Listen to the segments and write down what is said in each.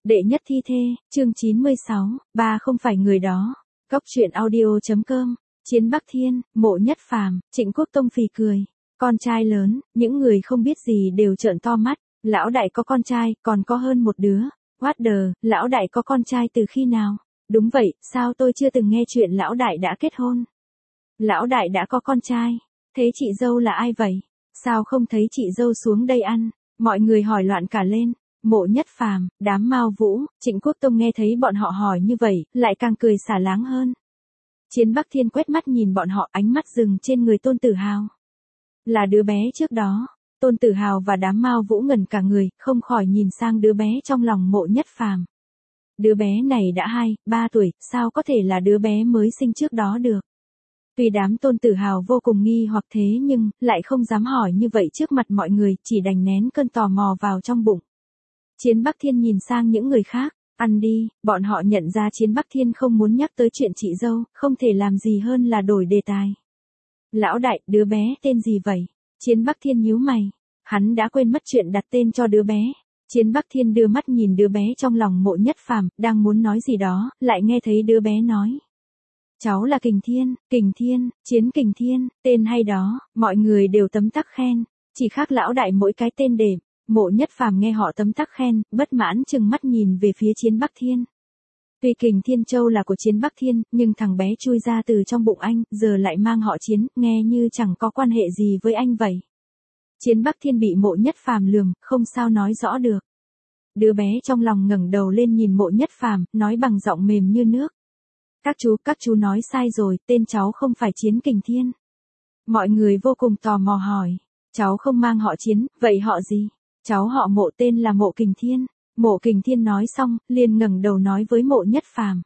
Đệ nhất thi thê, chương 96, ba không phải người đó. Góc truyện audio.com, Chiến Bắc Thiên, Mộ Nhất Phàm, Trịnh Quốc Tông phì cười. Con trai lớn, những người không biết gì đều trợn to mắt. Lão đại có con trai, còn có hơn một đứa. What the, lão đại có con trai từ khi nào? Đúng vậy, sao tôi chưa từng nghe chuyện lão đại đã kết hôn? Lão đại đã có con trai. Thế chị dâu là ai vậy? Sao không thấy chị dâu xuống đây ăn? Mọi người hỏi loạn cả lên. Mộ Nhất Phàm, đám Mao Vũ, Trịnh Quốc Tông nghe thấy bọn họ hỏi như vậy, lại càng cười xả láng hơn. Chiến Bắc Thiên quét mắt nhìn bọn họ, ánh mắt dừng trên người Tôn Tử Hào. Là đứa bé trước đó. Tôn Tử Hào và đám Mao Vũ ngẩn cả người, không khỏi nhìn sang đứa bé trong lòng Mộ Nhất Phàm. Đứa bé này đã 2-3 tuổi, sao có thể là đứa bé mới sinh trước đó được? Tuy đám Tôn Tử Hào vô cùng nghi hoặc thế nhưng, lại không dám hỏi như vậy trước mặt mọi người, chỉ đành nén cơn tò mò vào trong bụng. Chiến Bắc Thiên nhìn sang những người khác, ăn đi, bọn họ nhận ra Chiến Bắc Thiên không muốn nhắc tới chuyện chị dâu, không thể làm gì hơn là đổi đề tài. Lão đại, đứa bé tên gì vậy? Chiến Bắc Thiên nhíu mày, hắn đã quên mất chuyện đặt tên cho đứa bé. Chiến Bắc Thiên đưa mắt nhìn đứa bé trong lòng Mộ Nhất Phàm, đang muốn nói gì đó, lại nghe thấy đứa bé nói. Cháu là Kình Thiên, Chiến Kình Thiên, tên hay đó, mọi người đều tấm tắc khen, chỉ khác lão đại mỗi cái tên đệm. Mộ Nhất Phàm nghe họ tấm tắc khen, bất mãn trừng mắt nhìn về phía Chiến Bắc Thiên. Tuy Kình Thiên Châu là của Chiến Bắc Thiên, nhưng thằng bé chui ra từ trong bụng anh, giờ lại mang họ Chiến, nghe như chẳng có quan hệ gì với anh vậy. Chiến Bắc Thiên bị Mộ Nhất Phàm lườm, không sao nói rõ được. Đứa bé trong lòng ngẩng đầu lên nhìn Mộ Nhất Phàm, nói bằng giọng mềm như nước. Các chú nói sai rồi, tên cháu không phải Chiến Kình Thiên. Mọi người vô cùng tò mò hỏi, cháu không mang họ Chiến, vậy họ gì? Cháu họ Mộ, tên là Mộ Kình Thiên. Mộ Kình Thiên nói xong, liền ngẩng đầu nói với Mộ Nhất Phàm.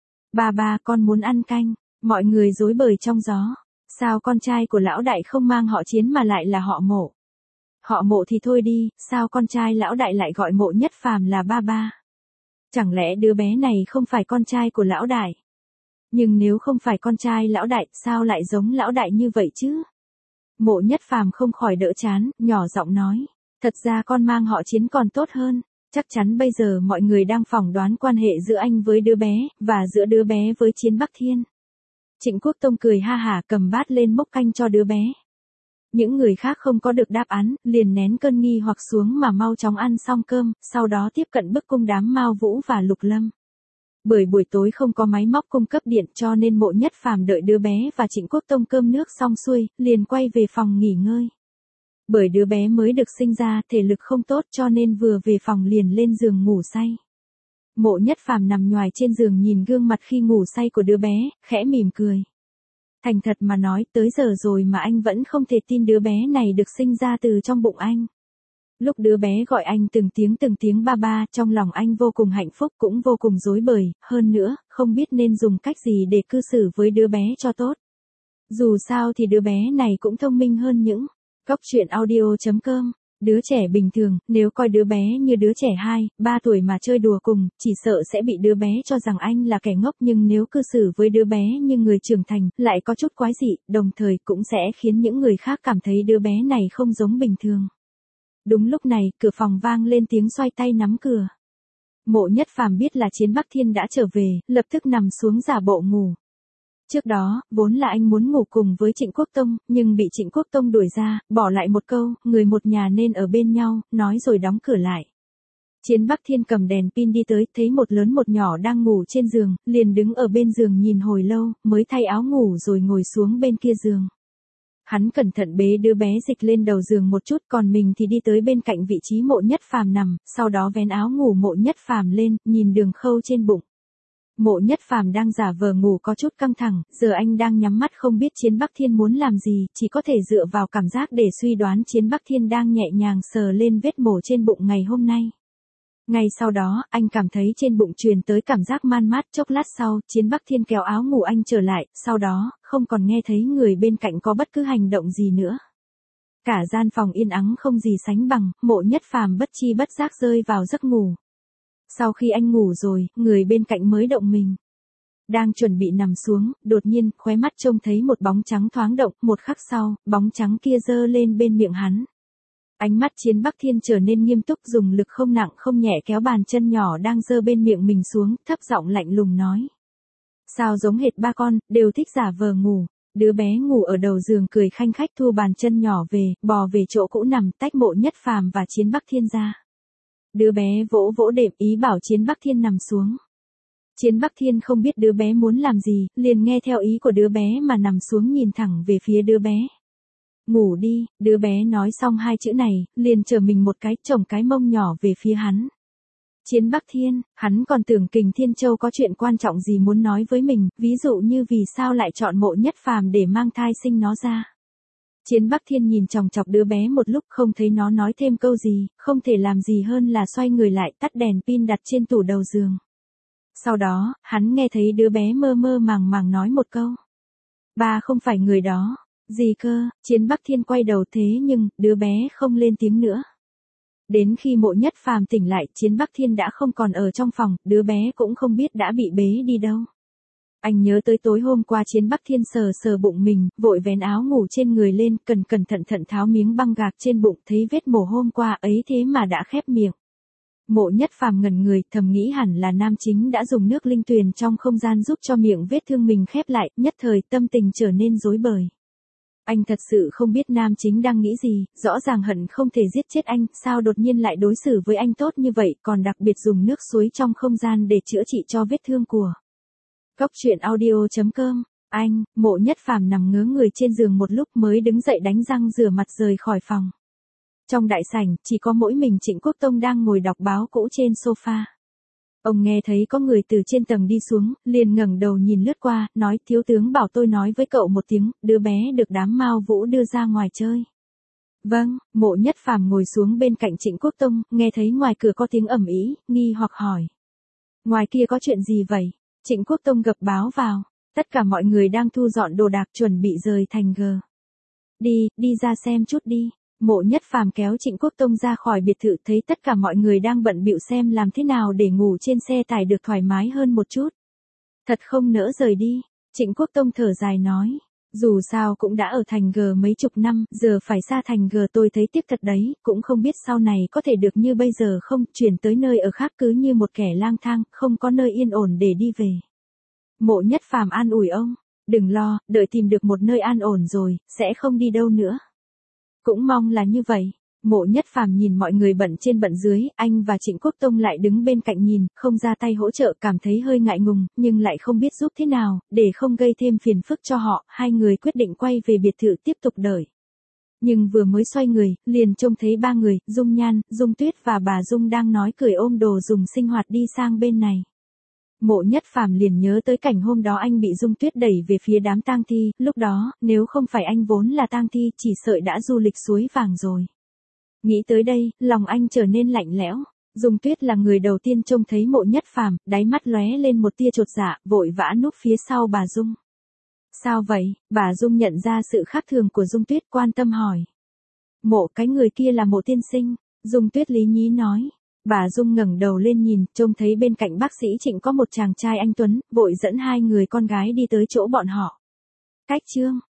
Ba, con muốn ăn canh. Mọi người rối bời trong gió. Sao con trai của lão đại không mang họ Chiến mà lại là họ Mộ? Họ Mộ thì thôi đi, sao con trai lão đại lại gọi Mộ Nhất Phàm là ba? Chẳng lẽ đứa bé này không phải con trai của lão đại? Nhưng nếu không phải con trai lão đại, sao lại giống lão đại như vậy chứ? Mộ Nhất Phàm không khỏi đỡ chán, nhỏ giọng nói. Thật ra con mang họ Chiến còn tốt hơn. Chắc chắn bây giờ mọi người đang phỏng đoán quan hệ giữa anh với đứa bé, và giữa đứa bé với Chiến Bắc Thiên. Trịnh Quốc Tông cười ha hả cầm bát lên múc canh cho đứa bé. Những người khác không có được đáp án, liền nén cơn nghi hoặc xuống mà mau chóng ăn xong cơm, sau đó tiếp cận bức cung đám Mao Vũ và Lục Lâm. Bởi buổi tối không có máy móc cung cấp điện cho nên Mộ Nhất Phàm đợi đứa bé và Trịnh Quốc Tông cơm nước xong xuôi, liền quay về phòng nghỉ ngơi. Bởi đứa bé mới được sinh ra, thể lực không tốt cho nên vừa về phòng liền lên giường ngủ say. Mộ Nhất Phàm nằm nhoài trên giường nhìn gương mặt khi ngủ say của đứa bé, khẽ mỉm cười. Thành thật mà nói, tới giờ rồi mà anh vẫn không thể tin đứa bé này được sinh ra từ trong bụng anh. Lúc đứa bé gọi anh từng tiếng ba, trong lòng anh vô cùng hạnh phúc cũng vô cùng rối bời, hơn nữa, không biết nên dùng cách gì để cư xử với đứa bé cho tốt. Dù sao thì đứa bé này cũng thông minh hơn những. Góc truyện audio.com, đứa trẻ bình thường, nếu coi đứa bé như đứa trẻ 2-3 tuổi mà chơi đùa cùng, chỉ sợ sẽ bị đứa bé cho rằng anh là kẻ ngốc, nhưng nếu cư xử với đứa bé như người trưởng thành, lại có chút quái dị, đồng thời cũng sẽ khiến những người khác cảm thấy đứa bé này không giống bình thường. Đúng lúc này, cửa phòng vang lên tiếng xoay tay nắm cửa. Mộ Nhất Phàm biết là Chiến Bắc Thiên đã trở về, lập tức nằm xuống giả bộ ngủ. Trước đó, vốn là anh muốn ngủ cùng với Trịnh Quốc Tông, nhưng bị Trịnh Quốc Tông đuổi ra, bỏ lại một câu, người một nhà nên ở bên nhau, nói rồi đóng cửa lại. Chiến Bắc Thiên cầm đèn pin đi tới, thấy một lớn một nhỏ đang ngủ trên giường, liền đứng ở bên giường nhìn hồi lâu, mới thay áo ngủ rồi ngồi xuống bên kia giường. Hắn cẩn thận bế đứa bé dịch lên đầu giường một chút, còn mình thì đi tới bên cạnh vị trí Mộ Nhất Phàm nằm, sau đó vén áo ngủ Mộ Nhất Phàm lên, nhìn đường khâu trên bụng. Mộ Nhất Phàm đang giả vờ ngủ có chút căng thẳng, giờ anh đang nhắm mắt không biết Chiến Bắc Thiên muốn làm gì, chỉ có thể dựa vào cảm giác để suy đoán Chiến Bắc Thiên đang nhẹ nhàng sờ lên vết mổ trên bụng ngày hôm nay. Ngay sau đó, anh cảm thấy trên bụng truyền tới cảm giác man mát, chốc lát sau, Chiến Bắc Thiên kéo áo ngủ anh trở lại, sau đó, không còn nghe thấy người bên cạnh có bất cứ hành động gì nữa. Cả gian phòng yên ắng không gì sánh bằng, Mộ Nhất Phàm bất chi bất giác rơi vào giấc ngủ. Sau khi anh ngủ rồi, người bên cạnh mới động mình. Đang chuẩn bị nằm xuống, đột nhiên, khóe mắt trông thấy một bóng trắng thoáng động, một khắc sau, bóng trắng kia giơ lên bên miệng hắn. Ánh mắt Chiến Bắc Thiên trở nên nghiêm túc, dùng lực không nặng không nhẹ kéo bàn chân nhỏ đang giơ bên miệng mình xuống, thấp giọng lạnh lùng nói. Sao giống hệt ba con, đều thích giả vờ ngủ. Đứa bé ngủ ở đầu giường cười khanh khách thu bàn chân nhỏ về, bò về chỗ cũ nằm, tách Mộ Nhất Phàm và Chiến Bắc Thiên ra. Đứa bé vỗ vỗ đệm ý bảo Chiến Bắc Thiên nằm xuống. Chiến Bắc Thiên không biết đứa bé muốn làm gì, liền nghe theo ý của đứa bé mà nằm xuống nhìn thẳng về phía đứa bé. Ngủ đi, đứa bé nói xong hai chữ này, liền trở mình một cái, chồng cái mông nhỏ về phía hắn. Chiến Bắc Thiên, hắn còn tưởng Kình Thiên Châu có chuyện quan trọng gì muốn nói với mình, ví dụ như vì sao lại chọn Mộ Nhất Phàm để mang thai sinh nó ra. Chiến Bắc Thiên nhìn chòng chọc đứa bé một lúc không thấy nó nói thêm câu gì, không thể làm gì hơn là xoay người lại tắt đèn pin đặt trên tủ đầu giường. Sau đó, hắn nghe thấy đứa bé mơ mơ màng màng nói một câu. Ba không phải người đó. Gì cơ? Chiến Bắc Thiên quay đầu thế nhưng, đứa bé không lên tiếng nữa. Đến khi Mộ Nhất Phàm tỉnh lại, Chiến Bắc Thiên đã không còn ở trong phòng, đứa bé cũng không biết đã bị bế đi đâu. Anh nhớ tới tối hôm qua Chiến Bắc Thiên sờ sờ bụng mình, vội vén áo ngủ trên người lên, cẩn thận tháo miếng băng gạc trên bụng, thấy vết mổ hôm qua ấy thế mà đã khép miệng. Mộ Nhất Phàm ngẩn người, thầm nghĩ hẳn là nam chính đã dùng nước linh tuyền trong không gian giúp cho miệng vết thương mình khép lại, nhất thời tâm tình trở nên rối bời. Anh thật sự không biết nam chính đang nghĩ gì, rõ ràng hận không thể giết chết anh, sao đột nhiên lại đối xử với anh tốt như vậy, còn đặc biệt dùng nước suối trong không gian để chữa trị cho vết thương của. Cốc truyện audio.com. Anh, Mộ Nhất Phàm nằm ngớ người trên giường một lúc mới đứng dậy đánh răng rửa mặt rời khỏi phòng. Trong đại sảnh, chỉ có mỗi mình Trịnh Quốc Tông đang ngồi đọc báo cũ trên sofa. Ông nghe thấy có người từ trên tầng đi xuống, liền ngẩng đầu nhìn lướt qua, nói thiếu tướng bảo tôi nói với cậu một tiếng, đứa bé được đám Mao Vũ đưa ra ngoài chơi. Vâng, Mộ Nhất Phàm ngồi xuống bên cạnh Trịnh Quốc Tông, nghe thấy ngoài cửa có tiếng ầm ĩ, nghi hoặc hỏi. Ngoài kia có chuyện gì vậy? Trịnh Quốc Tông gập báo vào. Tất cả mọi người đang thu dọn đồ đạc chuẩn bị rời thành G. Đi ra xem chút đi. Mộ Nhất Phàm kéo Trịnh Quốc Tông ra khỏi biệt thự, thấy tất cả mọi người đang bận bịu xem làm thế nào để ngủ trên xe tải được thoải mái hơn một chút. Thật không nỡ rời đi. Trịnh Quốc Tông thở dài nói. Dù sao cũng đã ở thành G mấy chục năm, giờ phải xa thành G tôi thấy tiếc thật đấy, cũng không biết sau này có thể được như bây giờ không, chuyển tới nơi ở khác cứ như một kẻ lang thang, không có nơi yên ổn để đi về. Mộ Nhất Phàm an ủi ông, đừng lo, đợi tìm được một nơi an ổn rồi, sẽ không đi đâu nữa. Cũng mong là như vậy. Mộ Nhất Phàm nhìn mọi người bận trên bận dưới, anh và Trịnh Quốc Tông lại đứng bên cạnh nhìn, không ra tay hỗ trợ, cảm thấy hơi ngại ngùng, nhưng lại không biết giúp thế nào, để không gây thêm phiền phức cho họ, hai người quyết định quay về biệt thự tiếp tục đợi. Nhưng vừa mới xoay người, liền trông thấy ba người, Dung Nhan, Dung Tuyết và bà Dung đang nói cười ôm đồ dùng sinh hoạt đi sang bên này. Mộ Nhất Phàm liền nhớ tới cảnh hôm đó anh bị Dung Tuyết đẩy về phía đám tang thi, lúc đó, nếu không phải anh vốn là tang thi, chỉ sợ đã du lịch suối vàng rồi. Nghĩ tới đây, lòng anh trở nên lạnh lẽo. Dung Tuyết là người đầu tiên trông thấy Mộ Nhất Phàm, đáy mắt lóe lên một tia chột dạ, vội vã núp phía sau bà Dung. Sao vậy? Bà Dung nhận ra sự khác thường của Dung Tuyết, quan tâm hỏi. Mộ, cái người kia là Mộ tiên sinh. Dung Tuyết lý nhí nói. Bà Dung ngẩng đầu lên nhìn, trông thấy bên cạnh bác sĩ Trịnh có một chàng trai anh tuấn, vội dẫn hai người con gái đi tới chỗ bọn họ. Cách chương